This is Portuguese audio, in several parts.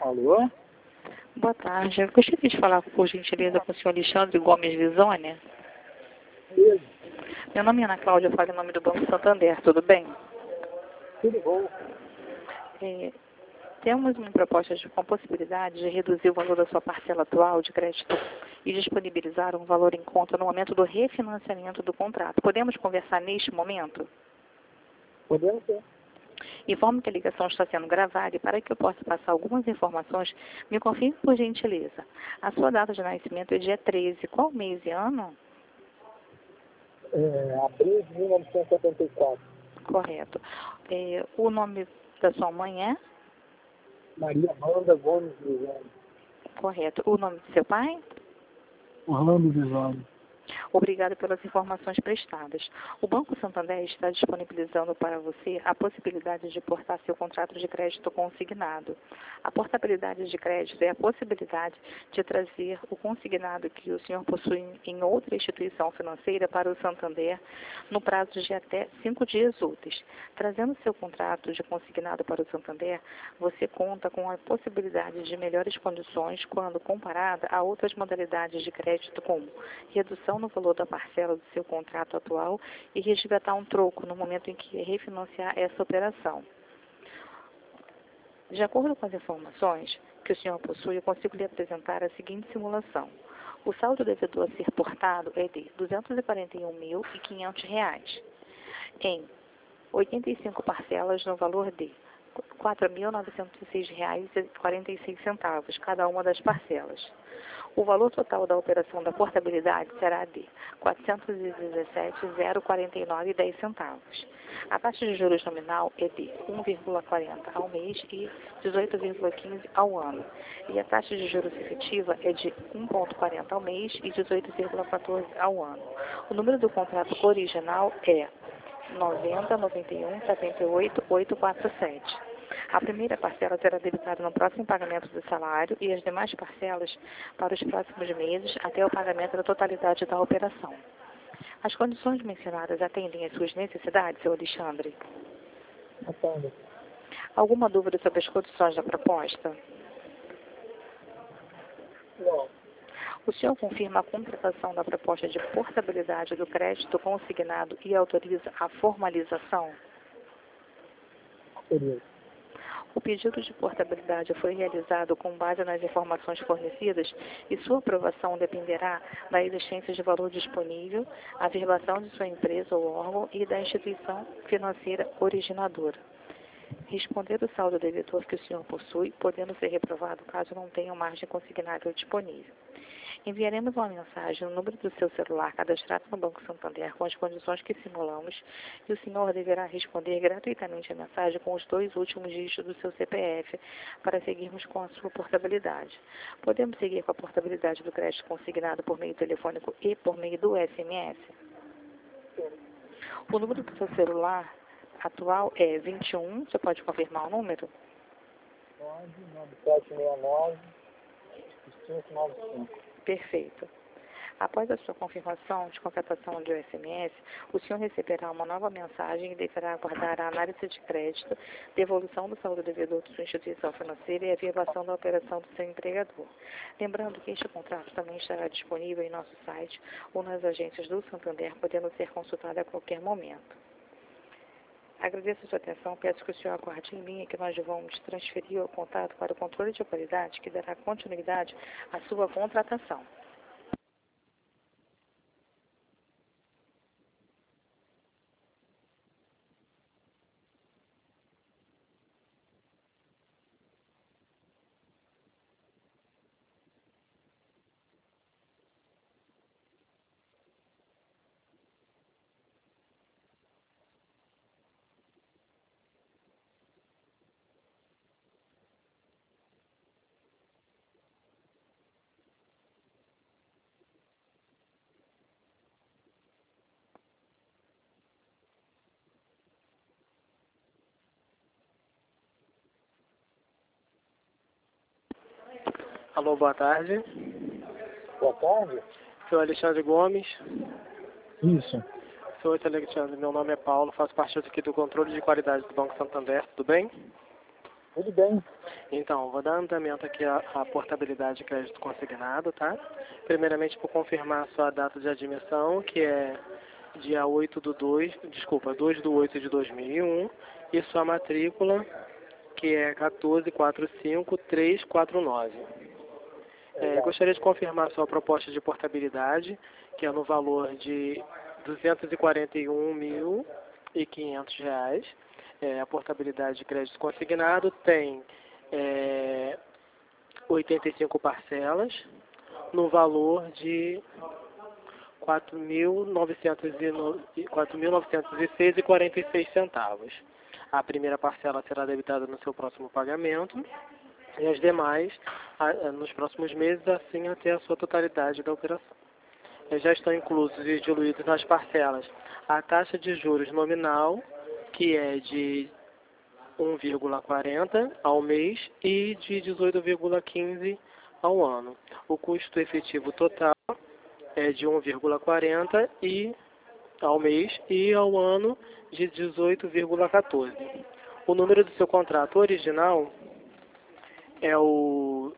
Alô? Boa tarde. Eu gostaria de falar, por gentileza, com o senhor Alexandre Gomes Visônia. Beleza. Meu nome é Ana Cláudia, eu falo em nome do Banco Santander, tudo bem? Tudo bom? Temos uma proposta com a possibilidade de reduzir o valor da sua parcela atual de crédito e disponibilizar um valor em conta no momento do refinanciamento do contrato. Podemos conversar neste momento? Podemos sim. Informo que a ligação está sendo gravada e para que eu possa passar algumas informações, me confirme por gentileza. A sua data de nascimento é dia 13. Qual mês e ano? Abril de 1974. Correto. O nome da sua mãe é? Maria Amanda Gomes Visoni. Correto. O nome do seu pai? Orlando Visoni. Obrigada pelas informações prestadas. O Banco Santander está disponibilizando para você a possibilidade de portar seu contrato de crédito consignado. A portabilidade de crédito é a possibilidade de trazer o consignado que o senhor possui em outra instituição financeira para o Santander no prazo de até 5 dias úteis. Trazendo seu contrato de consignado para o Santander, você conta com a possibilidade de melhores condições quando comparada a outras modalidades de crédito como redução no valor da parcela do seu contrato atual e resgatar um troco no momento em que refinanciar essa operação. De acordo com as informações que o senhor possui, eu consigo lhe apresentar a seguinte simulação. O saldo devedor a ser portado é de R$ 241.500 em 85 parcelas no valor de R$ 4.906,46, cada uma das parcelas. O valor total da operação da portabilidade será de R$ 417.049,10. A taxa de juros nominal é de 1,40 ao mês e 18,15 ao ano. E a taxa de juros efetiva é de 1,40 ao mês e 18,14 ao ano. O número do contrato original é 90 91 78 847. A primeira parcela será debitada no próximo pagamento do salário e as demais parcelas para os próximos meses até o pagamento da totalidade da operação. As condições mencionadas atendem às suas necessidades, seu Alexandre? Atendo. Alguma dúvida sobre as condições da proposta? Não. O senhor confirma a completação da proposta de portabilidade do crédito consignado e autoriza a formalização? Beleza. O pedido de portabilidade foi realizado com base nas informações fornecidas e sua aprovação dependerá da existência de valor disponível, a verbação de sua empresa ou órgão e da instituição financeira originadora. Responder o saldo devedor que o senhor possui, podendo ser reprovado caso não tenha margem consignável disponível. Enviaremos uma mensagem no número do seu celular cadastrado no Banco Santander com as condições que simulamos e o senhor deverá responder gratuitamente a mensagem com os 2 últimos dígitos do seu CPF para seguirmos com a sua portabilidade. Podemos seguir com a portabilidade do crédito consignado por meio telefônico e por meio do SMS? O número do seu celular atual é 21, você pode confirmar o número? 99769 595. Perfeito. Após a sua confirmação de contratação de SMS, o senhor receberá uma nova mensagem e deverá aguardar a análise de crédito, devolução do saldo devedor de sua instituição financeira e a verbação da operação do seu empregador. Lembrando que este contrato também estará disponível em nosso site ou nas agências do Santander, podendo ser consultado a qualquer momento. Agradeço a sua atenção, peço que o senhor aguarde em linha que nós vamos transferir o contato para o controle de qualidade que dará continuidade à sua contratação. Alô, boa tarde. Boa tarde. Sou Alexandre Gomes. Isso. Sou Alexandre, meu nome é Paulo, faço parte aqui do controle de qualidade do Banco Santander, tudo bem? Tudo bem. Então, vou dar andamento aqui à portabilidade de crédito consignado, tá? Primeiramente, por confirmar a sua data de admissão, que é dia 2 de 8 de 2001, e sua matrícula, que é 1445349. Gostaria de confirmar a sua proposta de portabilidade, que é no valor de R$ 241.500. A portabilidade de crédito consignado tem 85 parcelas, no valor de R$ 4.906,46. A primeira parcela será debitada no seu próximo pagamento e as demais nos próximos meses, assim até a sua totalidade da operação. Já estão inclusos e diluídos nas parcelas a taxa de juros nominal, que é de 1,40 ao mês e de 18,15 ao ano. O custo efetivo total é de 1,40 ao mês e ao ano de 18,14. O número do seu contrato original é o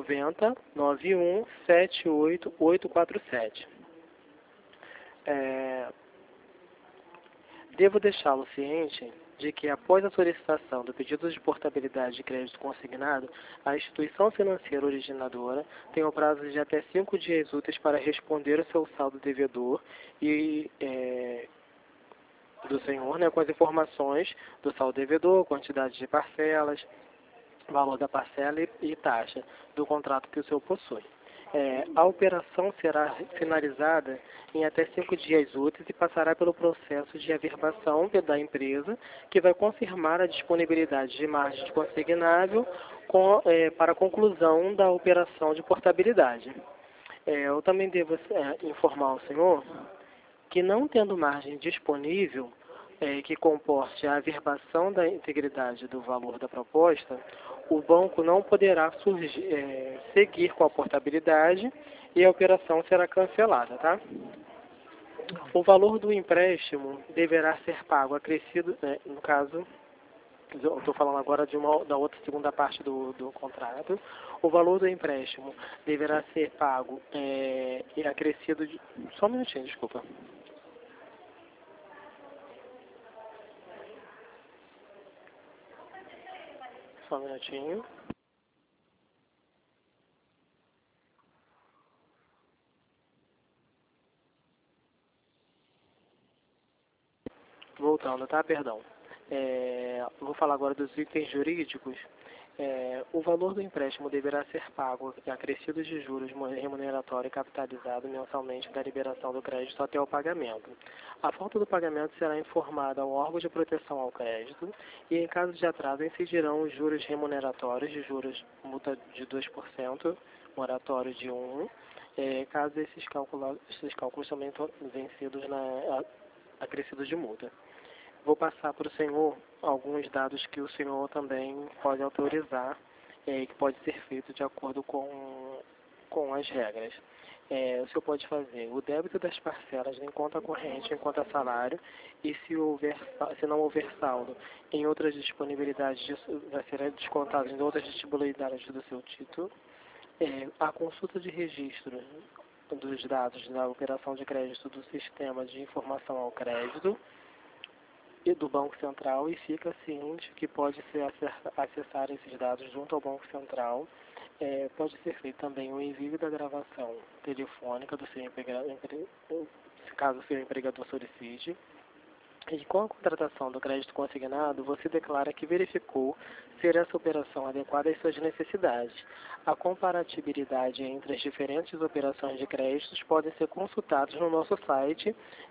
9091788847. Devo deixá-lo ciente de que, após a solicitação do pedido de portabilidade de crédito consignado, a instituição financeira originadora tem o prazo de até 5 dias úteis para responder o seu saldo devedor e do senhor, com as informações do saldo devedor, quantidade de parcelas, valor da parcela e taxa do contrato que o senhor possui. A operação será finalizada em até 5 dias úteis e passará pelo processo de averbação da empresa, que vai confirmar a disponibilidade de margem de consignável para a conclusão da operação de portabilidade. Eu também devo informar ao senhor que, não tendo margem disponível que comporte a averbação da integridade do valor da proposta, o banco não poderá seguir com a portabilidade e a operação será cancelada, tá? O valor do empréstimo deverá ser pago acrescido, no caso, eu estou falando agora da outra segunda parte do contrato. O valor do empréstimo deverá ser pago e acrescido de... Só um minutinho, desculpa. Só um minutinho. Voltando, tá? Perdão. Vou falar agora dos itens jurídicos. O valor do empréstimo deverá ser pago acrescido de juros remuneratório e capitalizado mensalmente da liberação do crédito até o pagamento. A falta do pagamento será informada ao órgão de proteção ao crédito e, em caso de atraso, incidirão os juros remuneratórios de juros multa de 2%, moratório de 1%, caso esses cálculos também vencidos acrescidos de multa. Vou passar para o senhor alguns dados que o senhor também pode autorizar, que pode ser feito de acordo com as regras. O senhor pode fazer o débito das parcelas em conta corrente, em conta salário, e se não houver saldo em outras disponibilidades, vai ser descontado em outras disponibilidades do seu título. A consulta de registro dos dados da operação de crédito do sistema de informação ao crédito e do Banco Central, e fica ciente que pode ser acessar esses dados junto ao Banco Central. Pode ser feito também o envio da gravação telefônica do seu empregador, caso o seu empregador solicite. E com a contratação do crédito consignado, você declara que verificou ser essa operação adequada às suas necessidades. A comparatibilidade entre as diferentes operações de créditos podem ser consultados no nosso site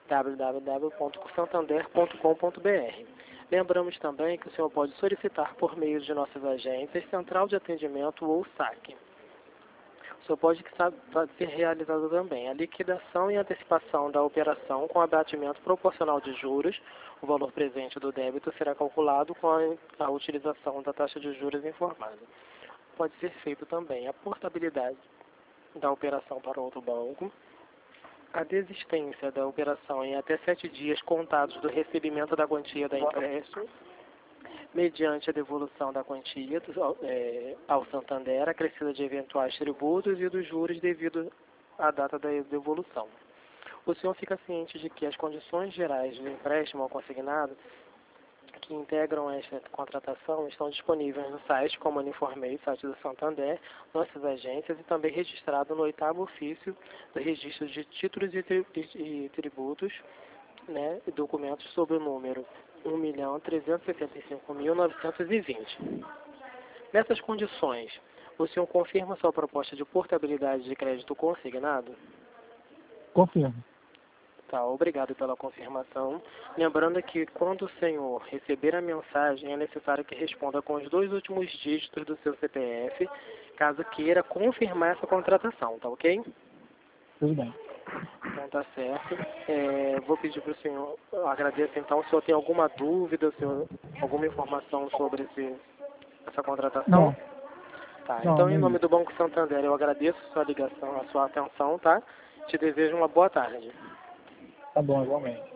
www.santander.com.br. Lembramos também que o senhor pode solicitar por meio de nossas agências, central de atendimento ou saque. O senhor pode ser realizado também a liquidação e antecipação da operação com abatimento proporcional de juros. O valor presente do débito será calculado com a utilização da taxa de juros informada. Pode ser feito também a portabilidade da operação para outro banco, a desistência da operação em até 7 dias contados do recebimento da quantia da empréstimo, mediante a devolução da quantia ao Santander, acrescida de eventuais tributos e dos juros devido à data da devolução. O senhor fica ciente de que as condições gerais do empréstimo ao consignado que integram esta contratação estão disponíveis no site, como eu informei, site do Santander, nossas agências e também registrado no 8º ofício do registro de títulos e tributos, né, e documentos sob o número 1.365.920. Nessas condições, o senhor confirma sua proposta de portabilidade de crédito consignado? Confirmo. Tá, obrigado pela confirmação. Lembrando que quando o senhor receber a mensagem, é necessário que responda com os 2 últimos dígitos do seu CPF, caso queira confirmar essa contratação, tá ok? Tudo bem. Então tá certo. Vou pedir para o senhor, agradeço então, se o senhor tem alguma dúvida, alguma informação sobre essa contratação? Não. Tá, Não, então em não. nome do Banco Santander eu agradeço a sua ligação, a sua atenção, tá? Te desejo uma boa tarde. Tá bom, igualmente.